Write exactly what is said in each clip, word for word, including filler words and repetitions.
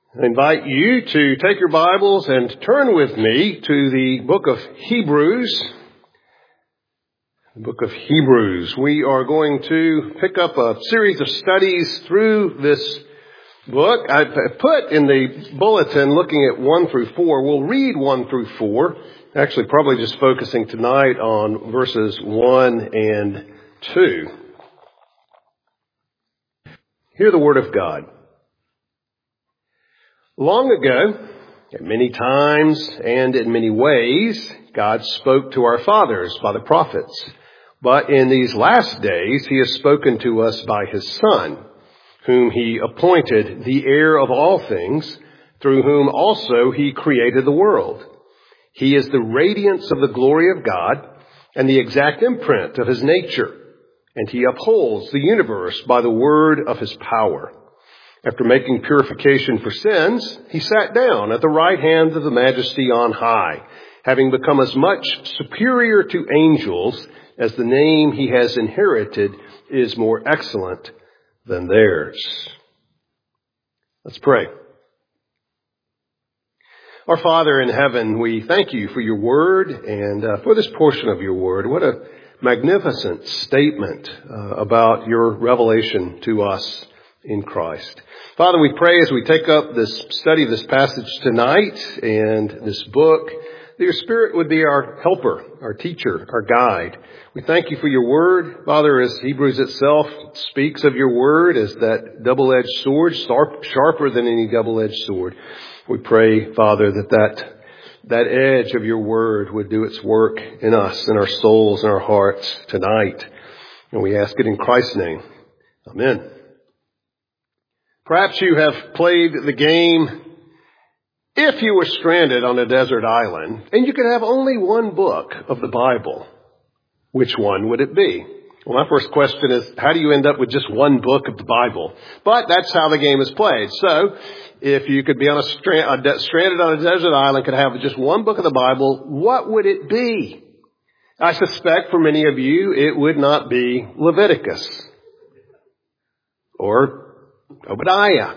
I invite you to take your Bibles and turn with me to the book of Hebrews. The book of Hebrews. We are going to pick up a series of studies through this book. I put in the bulletin looking at one through four. We'll read one through four. Actually, probably just focusing tonight on verses one and two. Hear the word of God. Long ago, at many times and in many ways, God spoke to our fathers by the prophets. But in these last days, he has spoken to us by his Son, whom he appointed the heir of all things, through whom also he created the world. He is the radiance of the glory of God and the exact imprint of his nature, and he upholds the universe by the word of his power. After making purification for sins, he sat down at the right hand of the Majesty on high, having become as much superior to angels as the name he has inherited is more excellent than theirs. Let's pray. Our Father in heaven, we thank you for your word and uh, for this portion of your word. What a magnificent statement uh, about your revelation to us in Christ. Father, we pray as we take up this study of this passage tonight and this book, that your Spirit would be our helper, our teacher, our guide. We thank you for your word. Father, as Hebrews itself speaks of your word as that double-edged sword, sharp, sharper than any double-edged sword. We pray, Father, that that, that edge of your word would do its work in us, in our souls, in our hearts tonight. And we ask it in Christ's name. Amen. Perhaps you have played the game, if you were stranded on a desert island and you could have only one book of the Bible, which one would it be? Well, my first question is, how do you end up with just one book of the Bible? But that's how the game is played. So, if you could be on a strand, a, stranded on a desert island, could have just one book of the Bible, what would it be? I suspect for many of you, it would not be Leviticus or Obadiah.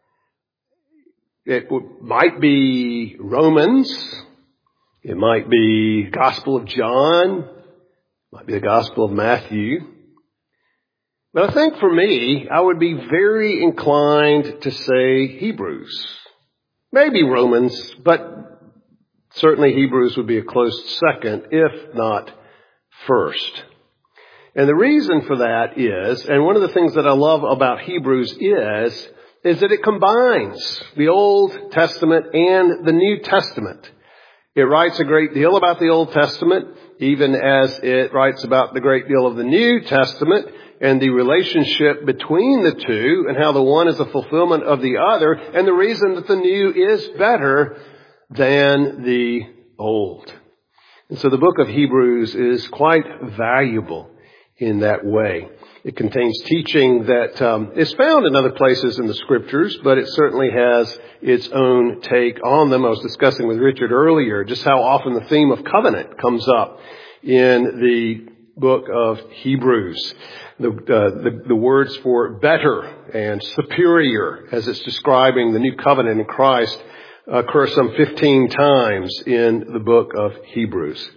It might be Romans. It might be Gospel of John. It might be the Gospel of Matthew. But I think for me, I would be very inclined to say Hebrews. Maybe Romans, but certainly Hebrews would be a close second, if not first. And the reason for that is, and one of the things that I love about Hebrews is, is that it combines the Old Testament and the New Testament. It writes a great deal about the Old Testament, even as it writes about the great deal of the New Testament and the relationship between the two and how the one is a fulfillment of the other, and the reason that the new is better than the old. And so the book of Hebrews is quite valuable in that way. It contains teaching that um, is found in other places in the Scriptures, but it certainly has its own take on them. I was discussing with Richard earlier just how often the theme of covenant comes up in the book of Hebrews. The, uh, the, the words for better and superior, as it's describing the new covenant in Christ, occur some fifteen times in the book of Hebrews.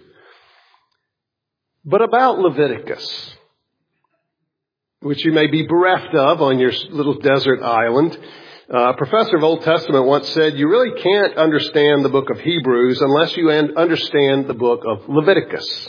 But about Leviticus, which you may be bereft of on your little desert island, uh, a professor of Old Testament once said, you really can't understand the book of Hebrews unless you understand the book of Leviticus.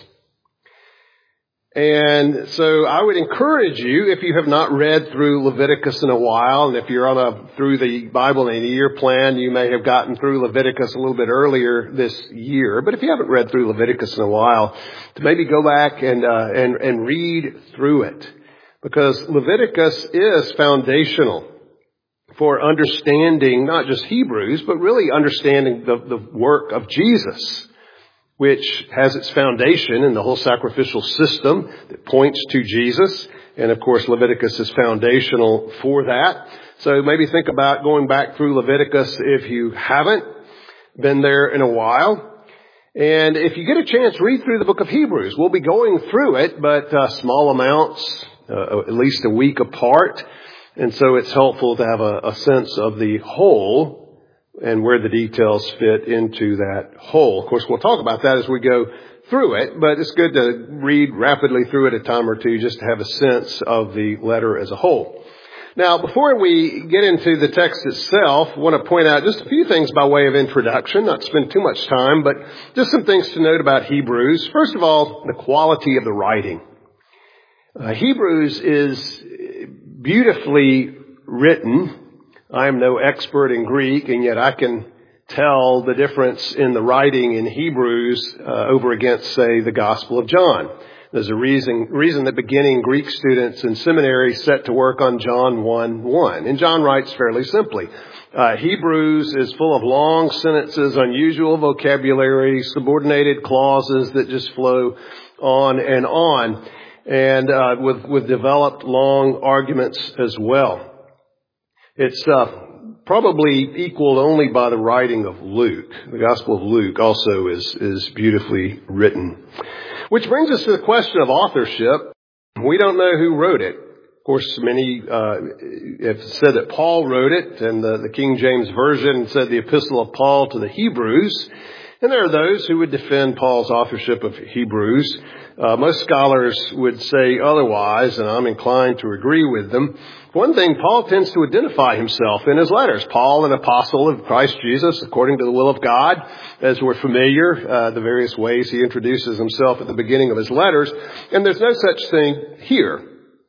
And so I would encourage you, if you have not read through Leviticus in a while, and if you're on a through the Bible in a year plan, you may have gotten through Leviticus a little bit earlier this year. But if you haven't read through Leviticus in a while, to maybe go back and uh, and and read through it, because Leviticus is foundational for understanding not just Hebrews, but really understanding the, the work of Jesus, which has its foundation in the whole sacrificial system that points to Jesus. And of course, Leviticus is foundational for that. So maybe think about going back through Leviticus if you haven't been there in a while. And if you get a chance, read through the book of Hebrews. We'll be going through it, but uh, small amounts, uh, at least a week apart. And so it's helpful to have a, a sense of the whole and where the details fit into that whole. Of course, we'll talk about that as we go through it, but it's good to read rapidly through it a time or two just to have a sense of the letter as a whole. Now, before we get into the text itself, I want to point out just a few things by way of introduction, not spend too much time, but just some things to note about Hebrews. First of all, the quality of the writing. Uh, Hebrews is beautifully written. I am no expert in Greek, and yet I can tell the difference in the writing in Hebrews uh, over against, say, the Gospel of John. There's a reason, reason that beginning Greek students in seminary set to work on John one one. And John writes fairly simply. Uh, Hebrews is full of long sentences, unusual vocabulary, subordinated clauses that just flow on and on, and uh, with, with developed long arguments as well. It's uh, probably equaled only by the writing of Luke. The Gospel of Luke also is, is beautifully written. Which brings us to the question of authorship. We don't know who wrote it. Of course, many uh, have said that Paul wrote it, and the, the King James Version said the Epistle of Paul to the Hebrews. And there are those who would defend Paul's authorship of Hebrews. Uh, most scholars would say otherwise, and I'm inclined to agree with them. One thing, Paul tends to identify himself in his letters. Paul, an apostle of Christ Jesus, according to the will of God, as we're familiar, uh, the various ways he introduces himself at the beginning of his letters. And there's no such thing here.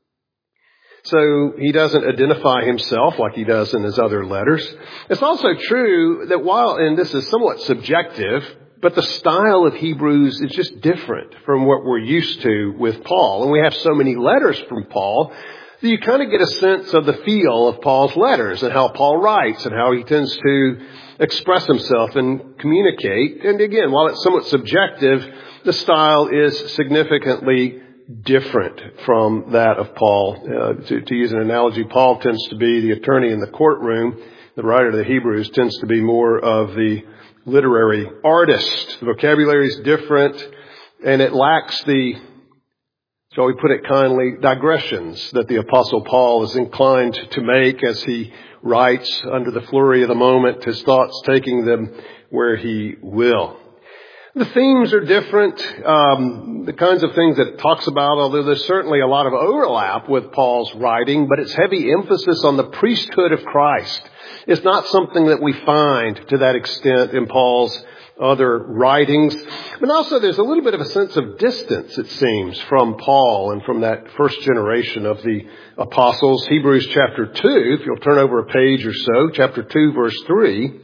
So he doesn't identify himself like he does in his other letters. It's also true that while, and this is somewhat subjective, but the style of Hebrews is just different from what we're used to with Paul. And we have so many letters from Paul that you kind of get a sense of the feel of Paul's letters and how Paul writes and how he tends to express himself and communicate. And again, while it's somewhat subjective, the style is significantly different from that of Paul. Uh, to, to use an analogy, Paul tends to be the attorney in the courtroom. The writer of the Hebrews tends to be more of the literary artist. The vocabulary is different, and it lacks the, shall we put it kindly, digressions that the Apostle Paul is inclined to make as he writes under the flurry of the moment, his thoughts taking them where he will. The themes are different, um, the kinds of things that it talks about, although there's certainly a lot of overlap with Paul's writing, but it's heavy emphasis on the priesthood of Christ. It's not something that we find to that extent in Paul's other writings. But also there's a little bit of a sense of distance, it seems, from Paul and from that first generation of the apostles. Hebrews chapter two, if you'll turn over a page or so, chapter two, verse three,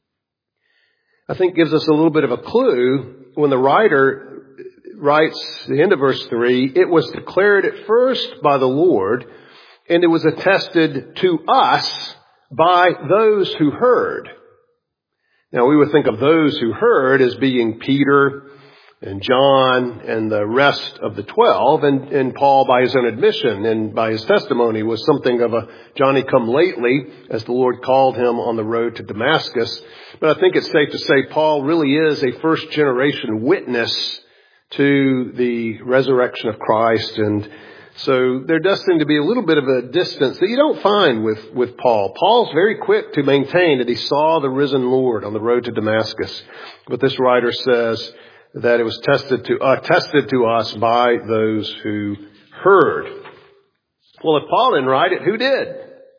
I think gives us a little bit of a clue when the writer writes, the end of verse three, it was declared at first by the Lord, and it was attested to us by those who heard. Now, we would think of those who heard as being Peter and John and the rest of the twelve, and, and Paul, by his own admission and by his testimony, was something of a Johnny-come-lately as the Lord called him on the road to Damascus. But I think it's safe to say Paul really is a first-generation witness to the resurrection of Christ, and so there does seem to be a little bit of a distance that you don't find with, with Paul. Paul's very quick to maintain that he saw the risen Lord on the road to Damascus. But this writer says that it was tested to, uh, tested to us by those who heard. Well, if Paul didn't write it, who did?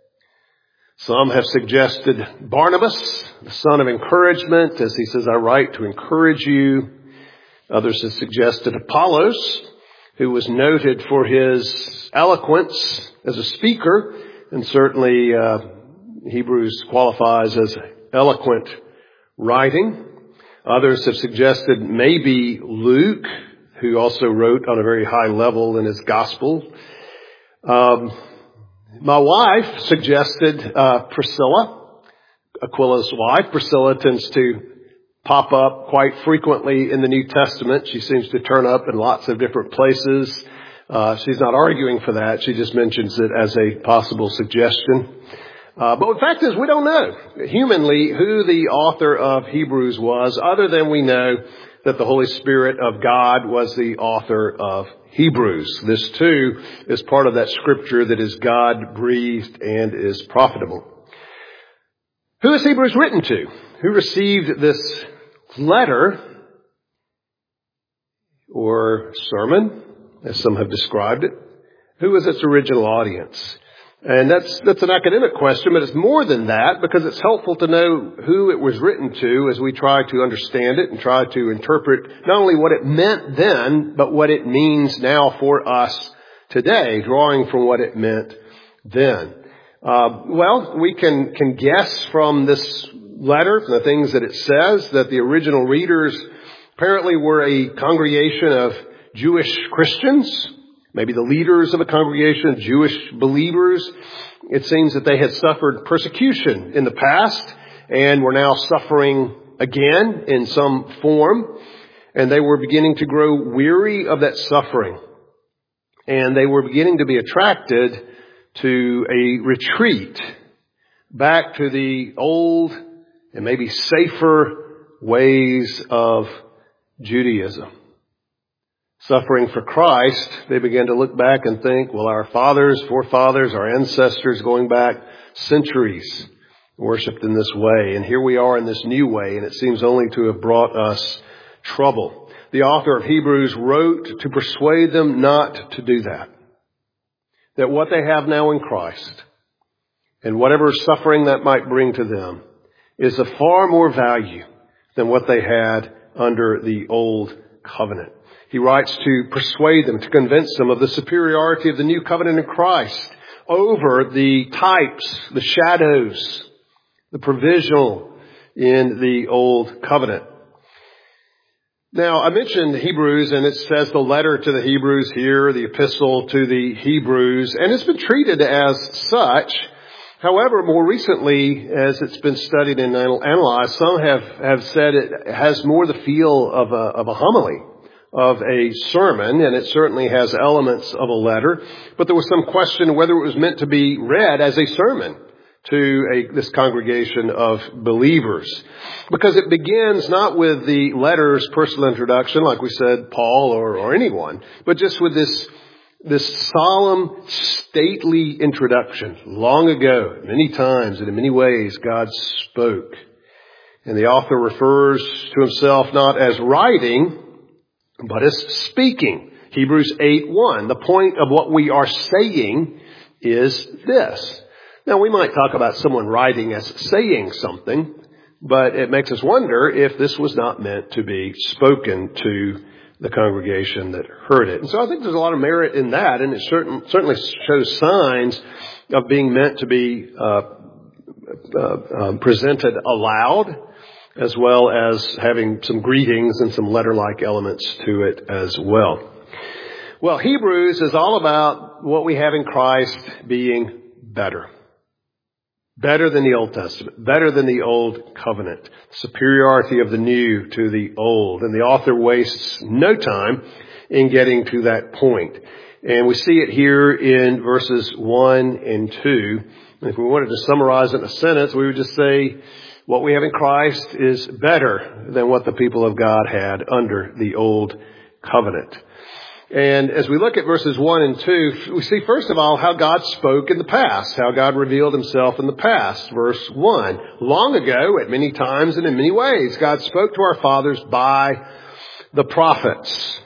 Some have suggested Barnabas, the son of encouragement, as he says, I write to encourage you. Others have suggested Apollos, who was noted for his eloquence as a speaker, and certainly uh, Hebrews qualifies as eloquent writing. Others have suggested maybe Luke, who also wrote on a very high level in his gospel. Um, my wife suggested uh, Priscilla, Aquila's wife. Priscilla tends to pop up quite frequently in the New Testament. She seems to turn up in lots of different places. Uh, she's not arguing for that. She just mentions it as a possible suggestion. Uh, but the fact is, we don't know humanly who the author of Hebrews was, other than we know that the Holy Spirit of God was the author of Hebrews. This too is part of that scripture that is God-breathed and is profitable. Who is Hebrews written to? Who received this letter or sermon, as some have described it? Who was its original audience? And that's that's an academic question, but it's more than that, because it's helpful to know who it was written to as we try to understand it and try to interpret not only what it meant then, but what it means now for us today, drawing from what it meant then. Uh, well, we can, can guess from this letter, from the things that it says, that the original readers apparently were a congregation of Jewish Christians, maybe the leaders of a congregation of Jewish believers. It seems that they had suffered persecution in the past and were now suffering again in some form. And they were beginning to grow weary of that suffering. And they were beginning to be attracted to a retreat back to the old and maybe safer ways of Judaism. Suffering for Christ, they began to look back and think, well, our fathers, forefathers, our ancestors going back centuries worshipped in this way. And here we are in this new way, and it seems only to have brought us trouble. The author of Hebrews wrote to persuade them not to do that. That what they have now in Christ, and whatever suffering that might bring to them, is of far more value than what they had under the old covenant. He writes to persuade them, to convince them of the superiority of the new covenant in Christ over the types, the shadows, the provisional in the old covenant. Now, I mentioned Hebrews, and it says the letter to the Hebrews here, the epistle to the Hebrews, and it's been treated as such. However, more recently, as it's been studied and analyzed, some have, have said it has more the feel of a, of a homily, of a sermon, and it certainly has elements of a letter. But there was some question whether it was meant to be read as a sermon to a, this congregation of believers. Because it begins not with the letter's personal introduction, like we said, Paul or, or anyone, but just with this, this solemn, stately introduction. Long ago, many times and in many ways, God spoke. And the author refers to himself not as writing, but as speaking. Hebrews eight one. The point of what we are saying is this. Now, we might talk about someone writing as saying something, but it makes us wonder if this was not meant to be spoken to the congregation that heard it. And so I think there's a lot of merit in that, and it certain, certainly shows signs of being meant to be uh, uh, um, presented aloud, as well as having some greetings and some letter-like elements to it as well. Well, Hebrews is all about what we have in Christ being better. Better than the Old Testament. Better than the Old Covenant. Superiority of the new to the old. And the author wastes no time in getting to that point. And we see it here in verses one and two. And if we wanted to summarize it in a sentence, we would just say, what we have in Christ is better than what the people of God had under the Old Covenant. And as we look at verses one and two, we see first of all how God spoke in the past, how God revealed himself in the past. Verse one, long ago, at many times and in many ways, God spoke to our fathers by the prophets.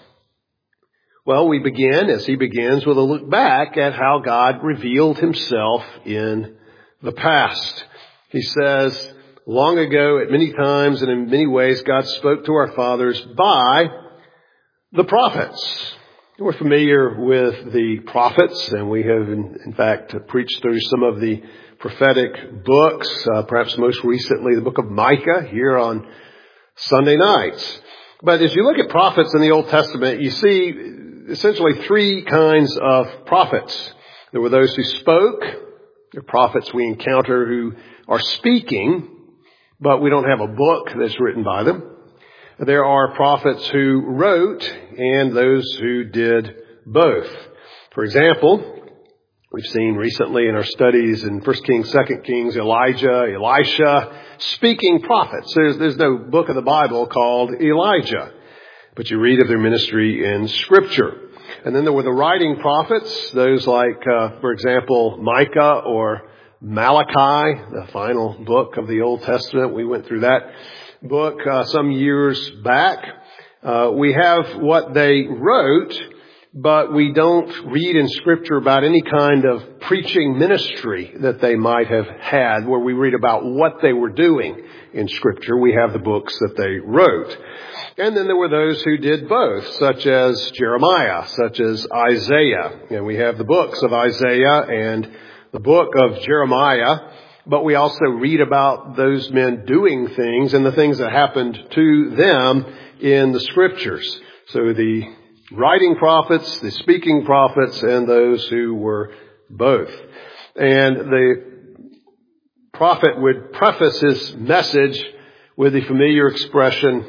Well, we begin, as he begins, with a look back at how God revealed himself in the past. He says, long ago, at many times and in many ways, God spoke to our fathers by the prophets. We're familiar with the prophets, and we have, in, in fact, preached through some of the prophetic books, uh, perhaps most recently the book of Micah here on Sunday nights. But as you look at prophets in the Old Testament, you see essentially three kinds of prophets. There were those who spoke. There are prophets we encounter who are speaking, but we don't have a book that's written by them. There are prophets who wrote and those who did both. For example, we've seen recently in our studies in First Kings, Second Kings, Elijah, Elisha, speaking prophets. There's, there's no book of the Bible called Elijah, but you read of their ministry in Scripture. And then there were the writing prophets, those like, uh, for example, Micah or Malachi, the final book of the Old Testament. We went through that book uh, some years back. Uh, we have what they wrote, but we don't read in Scripture about any kind of preaching ministry that they might have had, where we read about what they were doing in Scripture. We have the books that they wrote. And then there were those who did both, such as Jeremiah, such as Isaiah. And we have the books of Isaiah and the book of Jeremiah, but we also read about those men doing things and the things that happened to them in the Scriptures. So the writing prophets, the speaking prophets, and those who were both. And the prophet would preface his message with the familiar expression,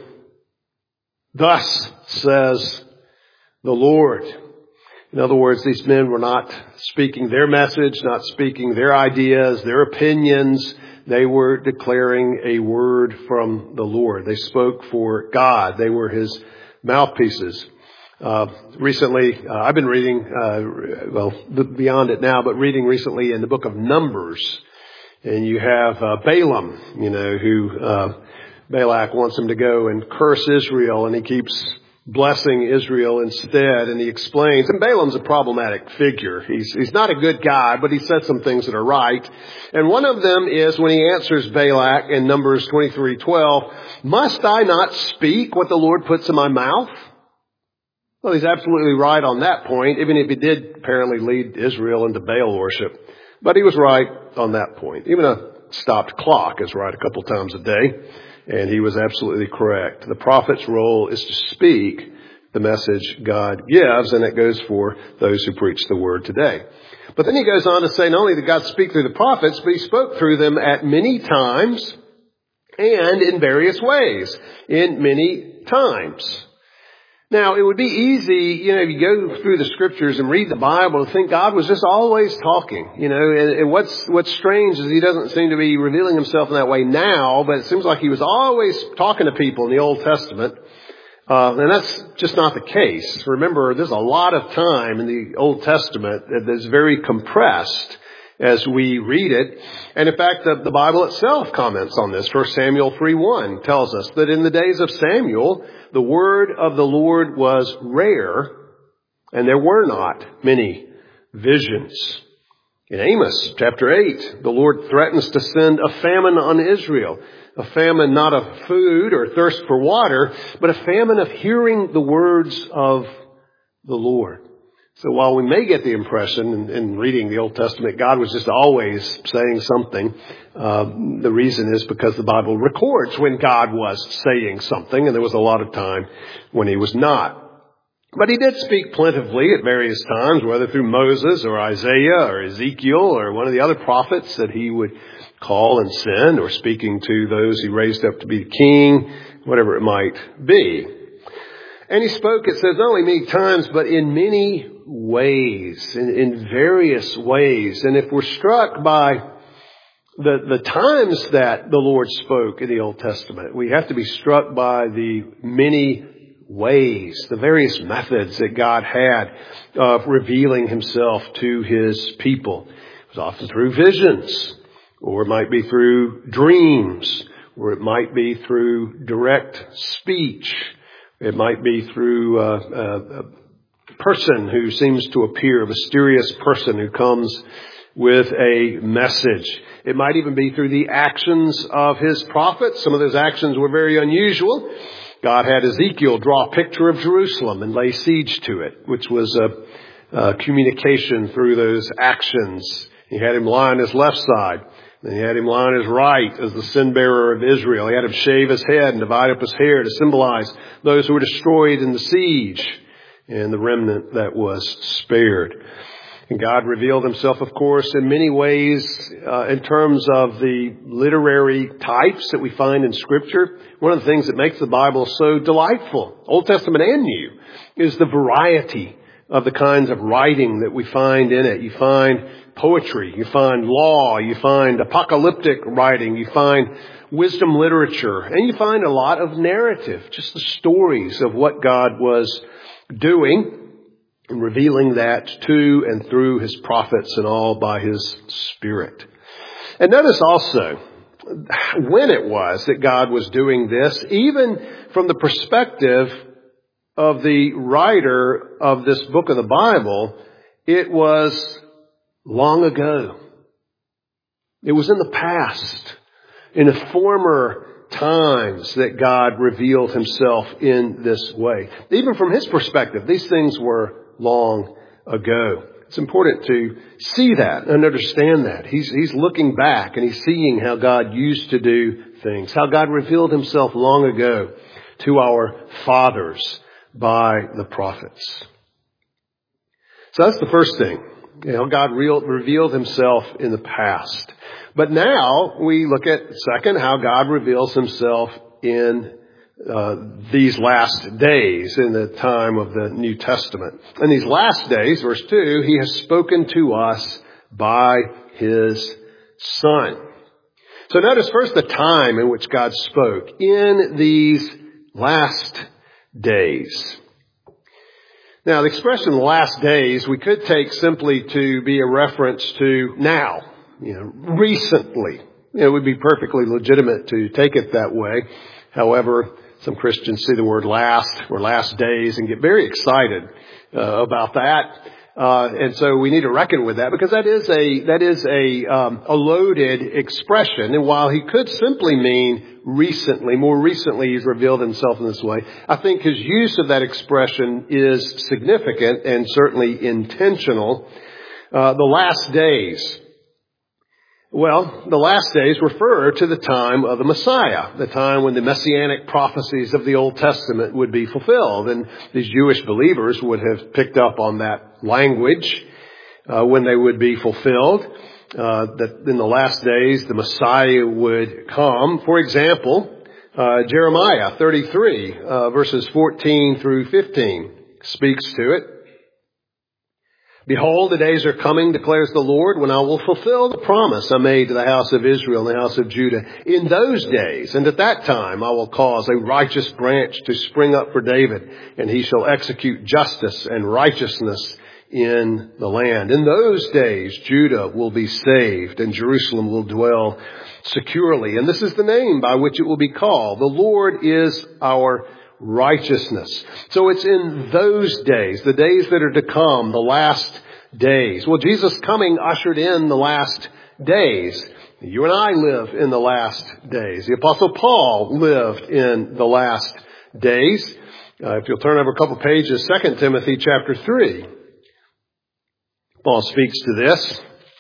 "Thus says the Lord." In other words, these men were not speaking their message, not speaking their ideas, their opinions. They were declaring a word from the Lord. They spoke for God. They were His mouthpieces. Uh, recently, uh, I've been reading, uh, well, beyond it now, but reading recently in the book of Numbers. And you have uh, Balaam, you know, who uh, Balak wants him to go and curse Israel, and he keeps blessing Israel instead, and he explains, and Balaam's a problematic figure. He's, he's not a good guy, but he said some things that are right. And one of them is when he answers Balak in Numbers twenty-three twelve, "Must I not speak what the Lord puts in my mouth?" Well, he's absolutely right on that point, even if he did apparently lead Israel into Baal worship. But he was right on that point. Even a stopped clock is right a couple times a day. And he was absolutely correct. The prophet's role is to speak the message God gives, and it goes for those who preach the word today. But then he goes on to say not only did God speak through the prophets, but he spoke through them at many times and in various ways. In many times. Now, it would be easy, you know, if you go through the Scriptures and read the Bible, to think God was just always talking, you know, and, and what's, what's strange is He doesn't seem to be revealing Himself in that way now, but it seems like He was always talking to people in the Old Testament. Uh, and that's just not the case. Remember, there's a lot of time in the Old Testament that's very compressed as we read it. And in fact, the, the Bible itself comments on this. First Samuel three one tells us that in the days of Samuel, the word of the Lord was rare, and there were not many visions. In Amos chapter eight, the Lord threatens to send a famine on Israel. A famine not of food or thirst for water, but a famine of hearing the words of the Lord. So while we may get the impression in, in reading the Old Testament, God was just always saying something, uh, the reason is because the Bible records when God was saying something, and there was a lot of time when He was not. But He did speak plentifully at various times, whether through Moses or Isaiah or Ezekiel or one of the other prophets that He would call and send, or speaking to those He raised up to be king, whatever it might be. And He spoke, it says, not only many times, but in many ways, in, in various ways. And if we're struck by the, the times that the Lord spoke in the Old Testament, we have to be struck by the many ways, the various methods that God had of revealing Himself to His people. It was often through visions, or it might be through dreams, or it might be through direct speech. It might be through uh, a, a person who seems to appear, a mysterious person who comes with a message. It might even be through the actions of His prophets. Some of those actions were very unusual. God had Ezekiel draw a picture of Jerusalem and lay siege to it, which was a, a communication through those actions. He had him lie on his left side. Then he had him lie on his right as the sin bearer of Israel. He had him shave his head and divide up his hair to symbolize those who were destroyed in the siege and the remnant that was spared. And God revealed Himself, of course, in many ways uh, in terms of the literary types that we find in Scripture. One of the things that makes the Bible so delightful, Old Testament and New, is the variety of the kinds of writing that we find in it. You find poetry, you find law, you find apocalyptic writing, you find wisdom literature, and you find a lot of narrative, just the stories of what God was doing and revealing that to and through His prophets and all by His Spirit. And notice also when it was that God was doing this, even from the perspective of the writer of this book of the Bible, it was long ago. It was in the past, in the former times that God revealed himself in this way. Even from his perspective, these things were long ago. It's important to see that and understand that. He's, he's looking back and he's seeing how God used to do things, how God revealed himself long ago to our fathers by the prophets. So that's the first thing. You know, God real, revealed himself in the past. But now we look at, second, how God reveals himself in uh, these last days, in the time of the New Testament. In these last days, verse two, he has spoken to us by his Son. So notice first the time in which God spoke. In these last days. Now, the expression last days, we could take simply to be a reference to now, you know, recently. You know, it would be perfectly legitimate to take it that way. However, some Christians see the word last or last days and get very excited uh, about that. Uh, and so we need to reckon with that because that is a, that is a, um, a loaded expression. And while he could simply mean recently, more recently he's revealed himself in this way, I think his use of that expression is significant and certainly intentional. Uh, the last days. Well, the last days refer to the time of the Messiah, the time when the messianic prophecies of the Old Testament would be fulfilled. And these Jewish believers would have picked up on that language uh, when they would be fulfilled, uh, that in the last days the Messiah would come. For example, uh, Jeremiah thirty-three, uh, verses fourteen through fifteen speaks to it. Behold, the days are coming, declares the Lord, when I will fulfill the promise I made to the house of Israel and the house of Judah. In those days, and at that time, I will cause a righteous branch to spring up for David, and he shall execute justice and righteousness in the land. In those days, Judah will be saved, and Jerusalem will dwell securely. And this is the name by which it will be called. The Lord is our righteousness. So it's in those days, the days that are to come, the last days. Well, Jesus coming ushered in the last days. You and I live in the last days. The Apostle Paul lived in the last days. Uh, if you'll turn over a couple pages, Second Timothy chapter three. Paul speaks to this.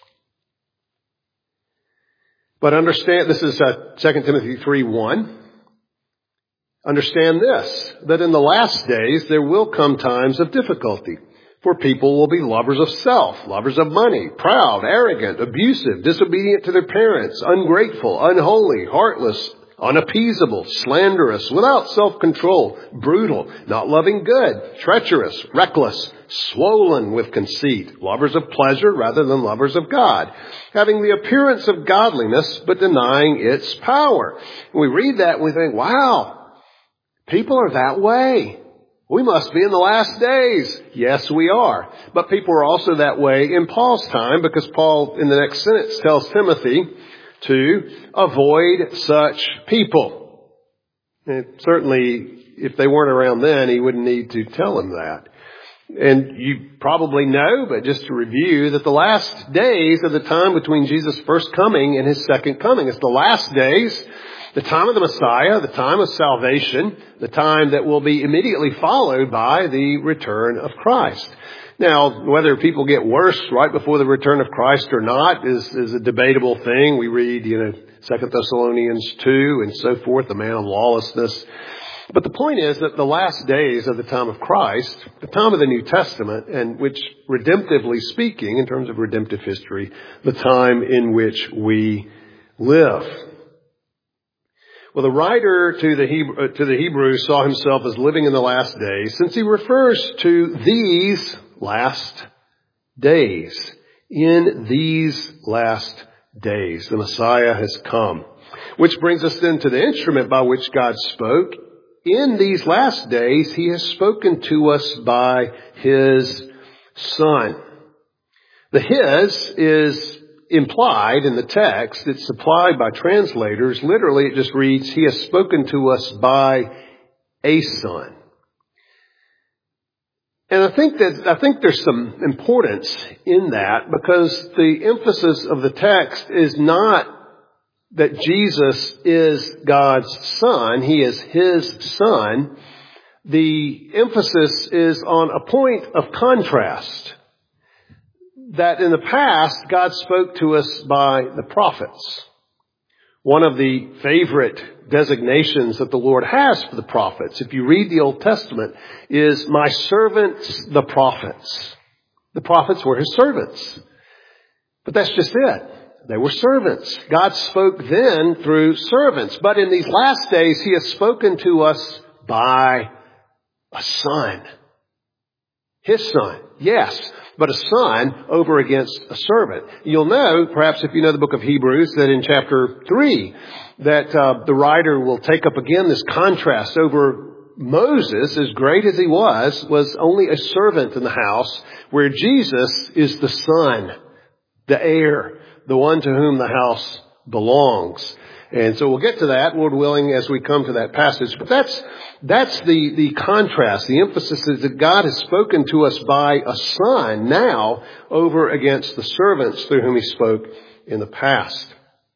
But understand, this is uh, Second Timothy three one. Understand this, that in the last days there will come times of difficulty, for people will be lovers of self, lovers of money, proud, arrogant, abusive, disobedient to their parents, ungrateful, unholy, heartless, unappeasable, slanderous, without self-control, brutal, not loving good, treacherous, reckless, swollen with conceit, lovers of pleasure rather than lovers of God, having the appearance of godliness but denying its power. And we read that and we think, wow, people are that way. We must be in the last days. Yes, we are. But people are also that way in Paul's time because Paul, in the next sentence, tells Timothy to avoid such people. And certainly, if they weren't around then, he wouldn't need to tell him that. And you probably know, but just to review, that the last days are the time between Jesus' first coming and his second coming. It's the last days, the time of the Messiah, the time of salvation, the time that will be immediately followed by the return of Christ. Now, whether people get worse right before the return of Christ or not is, is a debatable thing. We read, you know, Second Thessalonians two and so forth, the man of lawlessness. But the point is that the last days of the time of Christ, the time of the New Testament, and which redemptively speaking, in terms of redemptive history, the time in which we live. Well, the writer to the Hebrew, to the Hebrews saw himself as living in the last days, since he refers to these last days. In these last days, the Messiah has come. Which brings us then to the instrument by which God spoke. In these last days, he has spoken to us by his Son. The his is implied in the text, it's supplied by translators. Literally, it just reads, He has spoken to us by a Son. And I think that, I think there's some importance in that, because the emphasis of the text is not that Jesus is God's Son. He is His Son. The emphasis is on a point of contrast. That in the past, God spoke to us by the prophets. One of the favorite designations that the Lord has for the prophets, if you read the Old Testament, is my servants, the prophets. The prophets were His servants. But that's just it. They were servants. God spoke then through servants. But in these last days, He has spoken to us by a Son. His Son, yes, but a son over against a servant. You'll know, perhaps if you know the book of Hebrews, that in chapter three, that uh, the writer will take up again this contrast over Moses, as great as he was, was only a servant in the house, where Jesus is the son, the heir, the one to whom the house belongs. And so we'll get to that, Lord willing, as we come to that passage. But that's that's the, the contrast. The emphasis is that God has spoken to us by a son now over against the servants through whom He spoke in the past.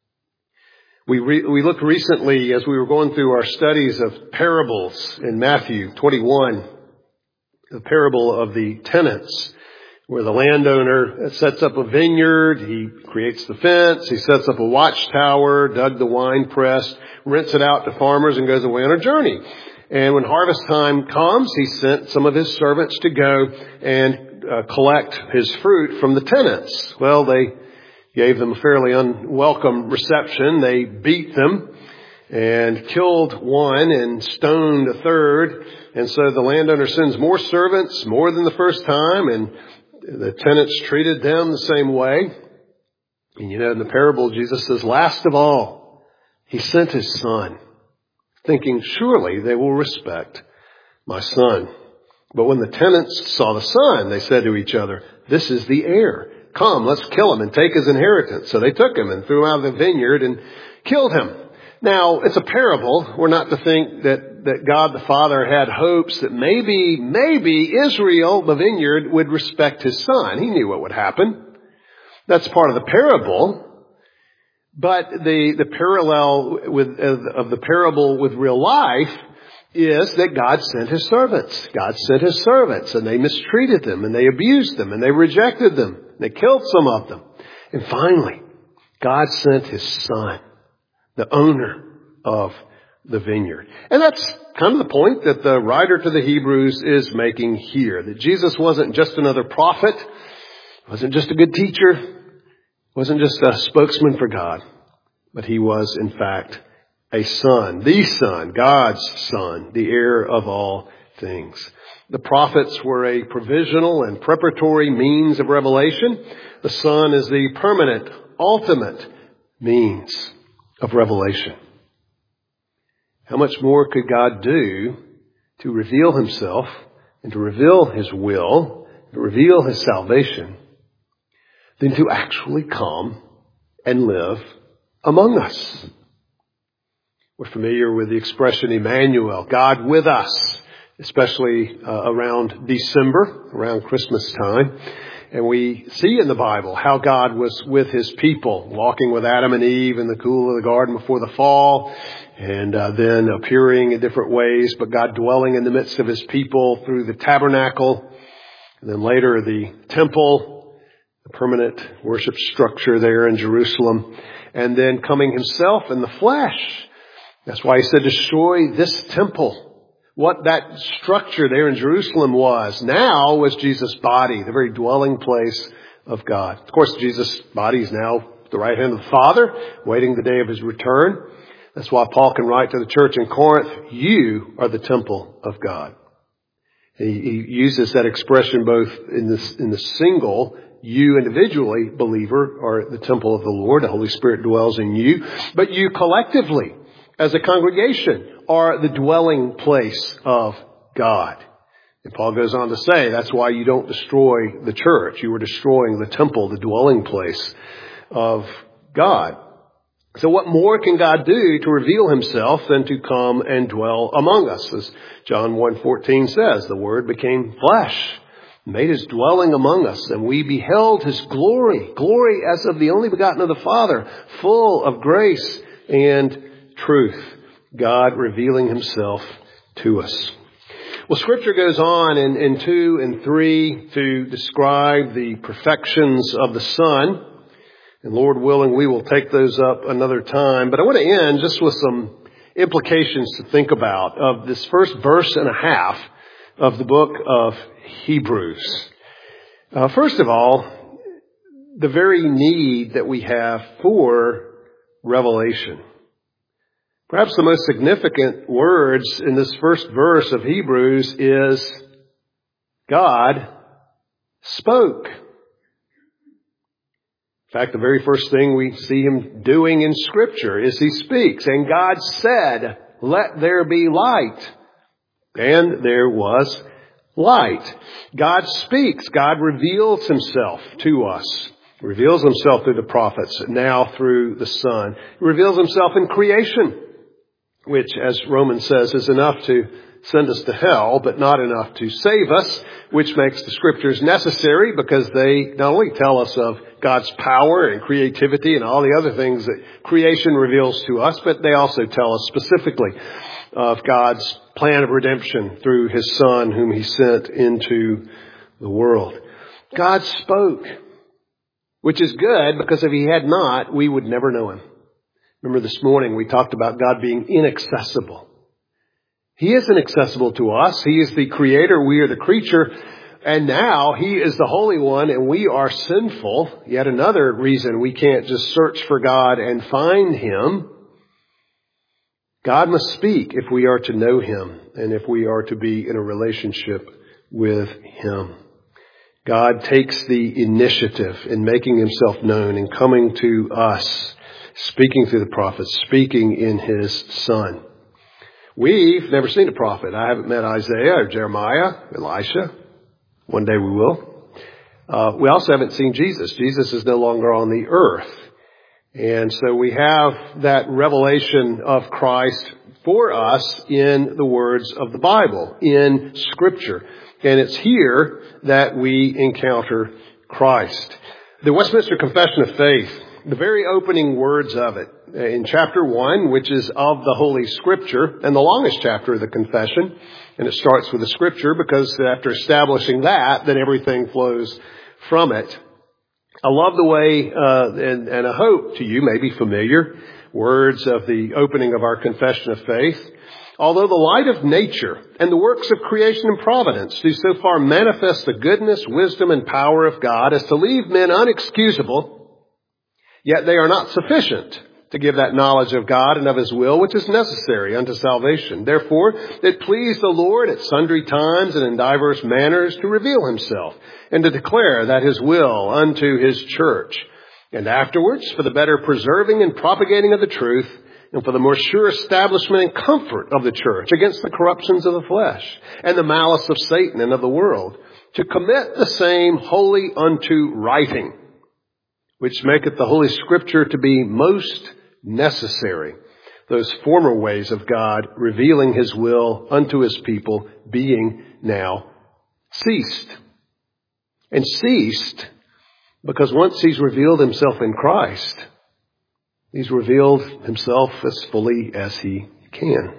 We re, we looked recently, as we were going through our studies of parables in Matthew twenty-one, the parable of the tenants, where the landowner sets up a vineyard, he creates the fence, he sets up a watchtower, dug the wine press, rents it out to farmers, and goes away on a journey. And when harvest time comes, he sent some of his servants to go and uh, collect his fruit from the tenants. Well, they gave them a fairly unwelcome reception. They beat them and killed one and stoned a third. And so the landowner sends more servants, more than the first time, and the tenants treated them the same way. And you know, in the parable, Jesus says, last of all, He sent His Son, thinking, surely they will respect my son. But when the tenants saw the son, they said to each other, this is the heir. Come, let's kill him and take his inheritance. So they took him and threw him out of the vineyard and killed him. Now, it's a parable. We're not to think that, that God the Father had hopes that maybe, maybe Israel, the vineyard, would respect His Son. He knew what would happen. That's part of the parable. But the, the parallel with, of, of the parable with real life is that God sent His servants. God sent His servants, and they mistreated them, and they abused them, and they rejected them. They killed some of them. And finally, God sent His Son, the owner of the vineyard. And that's kind of the point that the writer to the Hebrews is making here. That Jesus wasn't just another prophet, wasn't just a good teacher, wasn't just a spokesman for God, but He was, in fact, a Son, the Son, God's Son, the heir of all things. The prophets were a provisional and preparatory means of revelation. The Son is the permanent, ultimate means of revelation. How much more could God do to reveal Himself and to reveal His will, to reveal His salvation, than to actually come and live among us? We're familiar with the expression Emmanuel, God with us, especially uh, around December, around Christmas time. And we see in the Bible how God was with His people, walking with Adam and Eve in the cool of the garden before the fall, and uh, then appearing in different ways, but God dwelling in the midst of His people through the tabernacle, and then later the temple, the permanent worship structure there in Jerusalem, and then coming Himself in the flesh. That's why He said, destroy this temple. What that structure there in Jerusalem was, now was Jesus' body, the very dwelling place of God. Of course, Jesus' body is now at the right hand of the Father, waiting the day of His return. That's why Paul can write to the church in Corinth, you are the temple of God. He, he uses that expression both in the, in the single, you individually, believer, are the temple of the Lord. The Holy Spirit dwells in you. But you collectively, as a congregation, are the dwelling place of God. And Paul goes on to say, that's why you don't destroy the church. You are destroying the temple, the dwelling place of God. So what more can God do to reveal himself than to come and dwell among us? As John one fourteen says, the Word became flesh, made his dwelling among us, and we beheld his glory, glory as of the only begotten of the Father, full of grace and truth. God revealing himself to us. Well, Scripture goes on in, in two and three to describe the perfections of the Son. And Lord willing, we will take those up another time. But I want to end just with some implications to think about of this first verse and a half of the book of Hebrews. Uh, first of all, the very need that we have for revelation. Perhaps the most significant words in this first verse of Hebrews is God spoke. In fact, the very first thing we see him doing in Scripture is he speaks. And God said, "Let there be light." And there was light. God speaks. God reveals himself to us. He reveals himself through the prophets, now through the Son. He reveals himself in creation, which, as Romans says, is enough to send us to hell, but not enough to save us, which makes the Scriptures necessary because they not only tell us of God's power and creativity and all the other things that creation reveals to us, but they also tell us specifically of God's plan of redemption through his Son, whom he sent into the world. God spoke, which is good because if he had not, we would never know him. Remember this morning we talked about God being inaccessible. He is inaccessible to us. He is the creator. We are the creature. And now he is the Holy One and we are sinful. Yet another reason we can't just search for God and find him. God must speak if we are to know him and if we are to be in a relationship with him. God takes the initiative in making himself known and coming to us, speaking through the prophets, speaking in his Son. We've never seen a prophet. I haven't met Isaiah or Jeremiah, Elisha. One day we will. Uh, we also haven't seen Jesus. Jesus is no longer on the earth. And so we have that revelation of Christ for us in the words of the Bible, in Scripture. And it's here that we encounter Christ. The Westminster Confession of Faith, the very opening words of it, in chapter one, which is of the Holy Scripture, and the longest chapter of the confession, and it starts with the Scripture because after establishing that, then everything flows from it. I love the way, uh, and, and I hope to you may be familiar, words of the opening of our confession of faith. Although the light of nature and the works of creation and providence do so far manifest the goodness, wisdom, and power of God as to leave men unexcusable, yet they are not sufficient to give that knowledge of God and of his will, which is necessary unto salvation. Therefore, it pleased the Lord at sundry times and in divers manners to reveal himself and to declare that his will unto his church. And afterwards, for the better preserving and propagating of the truth, and for the more sure establishment and comfort of the church against the corruptions of the flesh and the malice of Satan and of the world, to commit the same wholly unto writing, which maketh the Holy Scripture to be most necessary. Those former ways of God revealing his will unto his people being now ceased. And ceased because once he's revealed himself in Christ, he's revealed himself as fully as he can.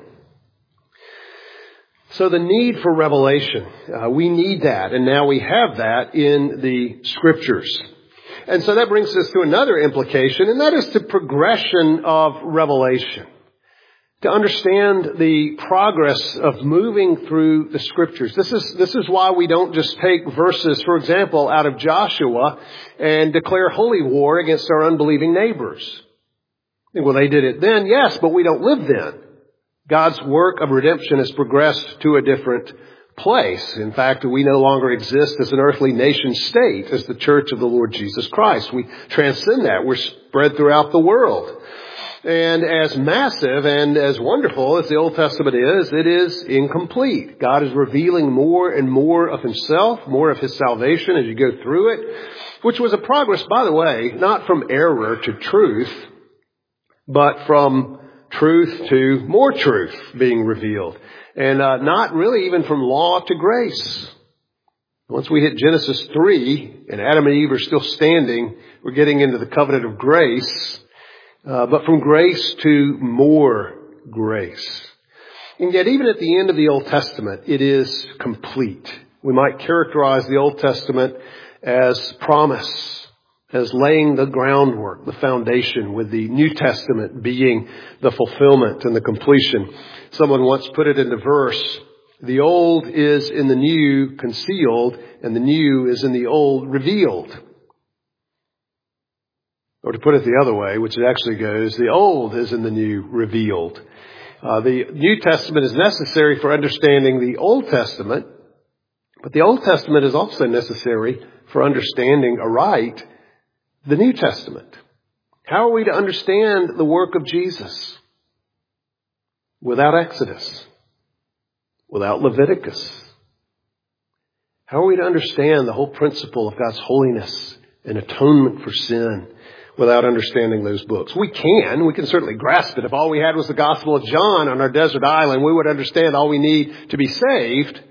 So the need for revelation, uh, we need that, and now we have that in the Scriptures. And so that brings us to another implication, and that is the progression of revelation. To understand the progress of moving through the Scriptures. This is, this is why we don't just take verses, for example, out of Joshua and declare holy war against our unbelieving neighbors. Well, they did it then, yes, but we don't live then. God's work of redemption has progressed to a different place. In fact, we no longer exist as an earthly nation state, as the church of the Lord Jesus Christ. We transcend that. We're spread throughout the world. And as massive and as wonderful as the Old Testament is, it is incomplete. God is revealing more and more of himself, more of his salvation as you go through it, which was a progress, by the way, not from error to truth, but from truth to more truth being revealed. And uh, not really even from law to grace. Once we hit Genesis three and Adam and Eve are still standing, we're getting into the covenant of grace. Uh, but from grace to more grace. And yet even at the end of the Old Testament, it is complete. We might characterize the Old Testament as promise, as laying the groundwork, the foundation, with the New Testament being the fulfillment and the completion. Someone once put it into verse, the old is in the new concealed, and the new is in the old revealed. Or to put it the other way, which it actually goes, the old is in the new revealed. Uh, the New Testament is necessary for understanding the Old Testament, but the Old Testament is also necessary for understanding aright the New Testament. How are we to understand the work of Jesus without Exodus, without Leviticus? How are we to understand the whole principle of God's holiness and atonement for sin without understanding those books? We can. We can certainly grasp it. If all we had was the Gospel of John on our desert island, we would understand all we need to be saved.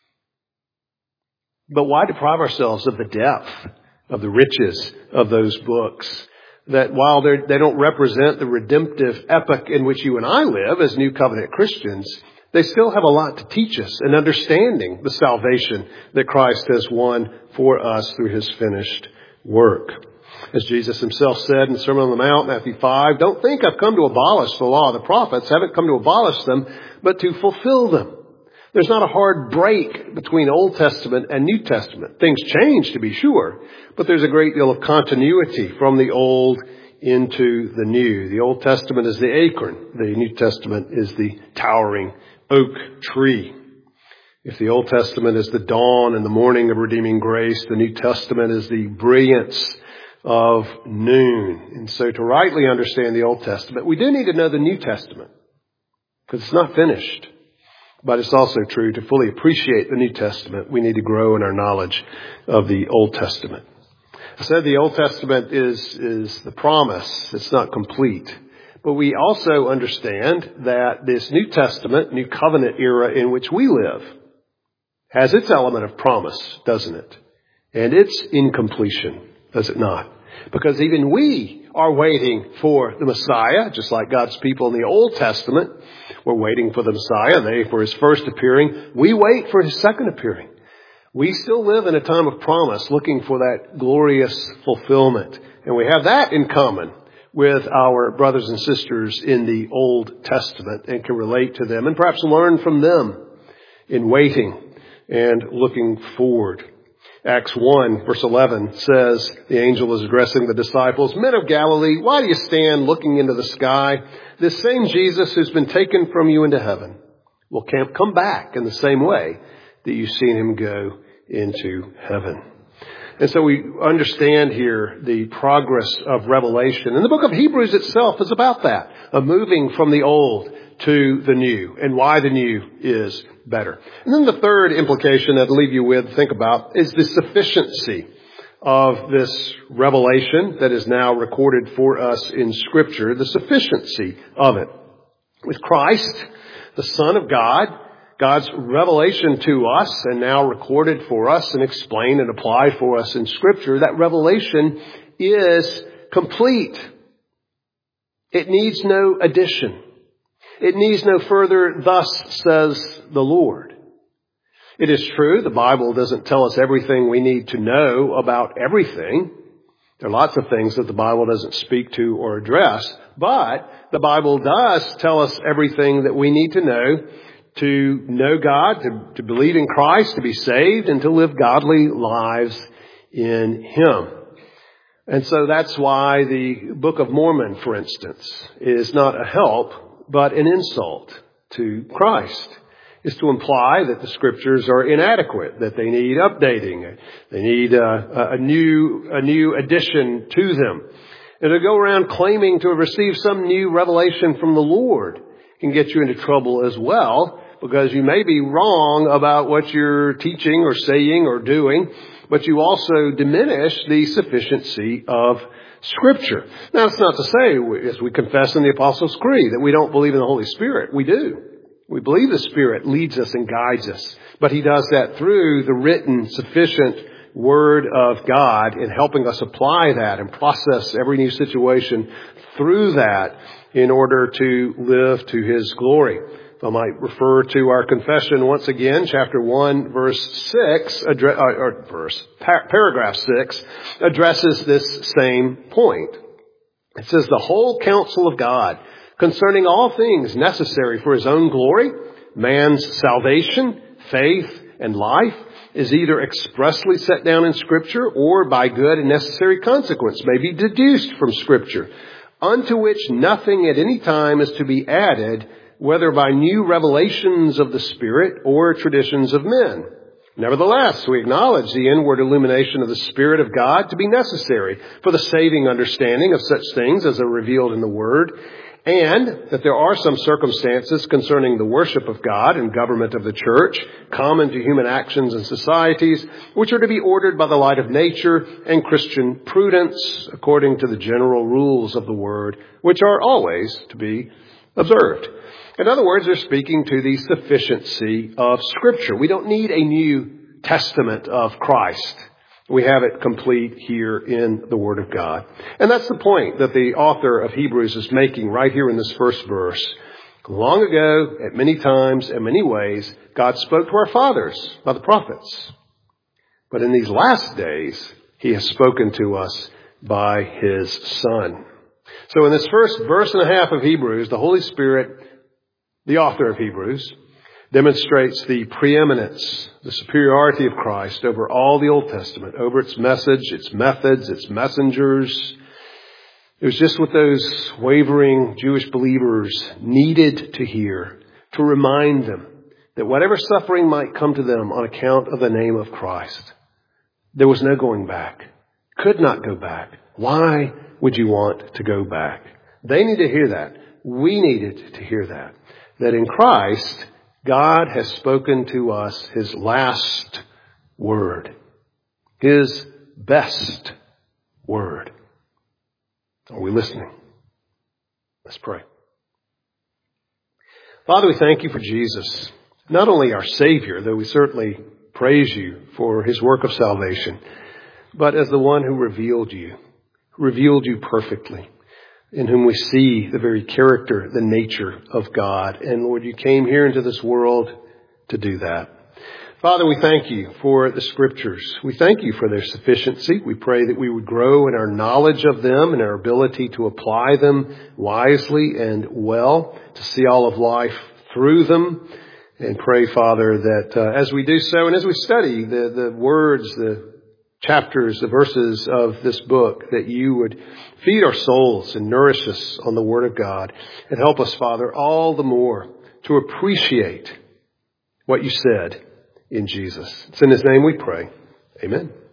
But why deprive ourselves of the depth, of the riches of those books? That while they don't represent the redemptive epoch in which you and I live as New Covenant Christians, they still have a lot to teach us in understanding the salvation that Christ has won for us through his finished work. As Jesus himself said in the Sermon on the Mount, Matthew five, don't think I've come to abolish the law of the prophets. I haven't come to abolish them, but to fulfill them. There's not a hard break between Old Testament and New Testament. Things change, to be sure, but there's a great deal of continuity from the Old into the New. The Old Testament is the acorn. The New Testament is the towering oak tree. If the Old Testament is the dawn and the morning of redeeming grace, the New Testament is the brilliance of noon. And so to rightly understand the Old Testament, we do need to know the New Testament, because it's not finished. But it's also true to fully appreciate the New Testament, we need to grow in our knowledge of the Old Testament. I said the Old Testament is, is the promise. It's not complete. But we also understand that this New Testament, New Covenant era in which we live has its element of promise, doesn't it? And it's incompletion, does it not? Because even we are waiting for the Messiah, just like God's people in the Old Testament were waiting for the Messiah. They for his first appearing. We wait for his second appearing. We still live in a time of promise, looking for that glorious fulfillment. And we have that in common with our brothers and sisters in the Old Testament, and can relate to them and perhaps learn from them in waiting and looking forward. Acts one, verse eleven says, the angel is addressing the disciples, men of Galilee, why do you stand looking into the sky? This same Jesus who's been taken from you into heaven will come back in the same way that you've seen him go into heaven. And so we understand here the progress of revelation. And the book of Hebrews itself is about that, of moving from the old to the new, and why the new is better. And then the third implication that I'll leave you with, think about, is the sufficiency of this revelation that is now recorded for us in Scripture, the sufficiency of it. With Christ, the Son of God, God's revelation to us, and now recorded for us and explained and applied for us in Scripture, that revelation is complete. It needs no addition. It needs no further, thus says the Lord. It is true, the Bible doesn't tell us everything we need to know about everything. There are lots of things that the Bible doesn't speak to or address, but the Bible does tell us everything that we need to know to know God, to, to believe in Christ, to be saved, and to live godly lives in Him. And so that's why the Book of Mormon, for instance, is not a help, but an insult to Christ. Is to imply that the Scriptures are inadequate, that they need updating, they need a, a new a new addition to them. And to go around claiming to have received some new revelation from the Lord can get you into trouble as well, because you may be wrong about what you're teaching or saying or doing, but you also diminish the sufficiency of Scripture. Now, that's not to say, as we confess in the Apostles' Creed, that we don't believe in the Holy Spirit. We do. We believe the Spirit leads us and guides us, but He does that through the written, sufficient Word of God in helping us apply that and process every new situation through that in order to live to His glory. If I might refer to our confession once again, chapter one, verse six, address, or, or verse, par- paragraph six, addresses this same point. It says, the whole counsel of God concerning all things necessary for His own glory, man's salvation, faith, and life, is either expressly set down in Scripture or by good and necessary consequence may be deduced from Scripture, unto which nothing at any time is to be added, whether by new revelations of the Spirit or traditions of men. Nevertheless, we acknowledge the inward illumination of the Spirit of God to be necessary for the saving understanding of such things as are revealed in the Word, and that there are some circumstances concerning the worship of God and government of the church, common to human actions and societies, which are to be ordered by the light of nature and Christian prudence, according to the general rules of the Word, which are always to be observed. In other words, they're speaking to the sufficiency of Scripture. We don't need a New Testament of Christ. We have it complete here in the Word of God. And that's the point that the author of Hebrews is making right here in this first verse. Long ago, at many times and many ways, God spoke to our fathers by the prophets. But in these last days, He has spoken to us by His Son. So in this first verse and a half of Hebrews, the Holy Spirit, the author of Hebrews, demonstrates the preeminence, the superiority of Christ over all the Old Testament, over its message, its methods, its messengers. It was just what those wavering Jewish believers needed to hear, to remind them that whatever suffering might come to them on account of the name of Christ, there was no going back. Could not go back. Why would you want to go back? They need to hear that. We needed to hear that. That in Christ, God has spoken to us His last word, His best word. Are we listening? Let's pray. Father, we thank You for Jesus, not only our Savior, though we certainly praise You for His work of salvation, but as the one who revealed You, who revealed You perfectly, in whom we see the very character, the nature of God. And Lord, You came here into this world to do that. Father, we thank You for the Scriptures. We thank You for their sufficiency. We pray that we would grow in our knowledge of them and our ability to apply them wisely and well, to see all of life through them. And pray, Father, that uh, as we do so and as we study the, the words, the chapters, the verses of this book, that You would feed our souls and nourish us on the Word of God, and help us, Father, all the more to appreciate what You said in Jesus. It's in His name we pray. Amen.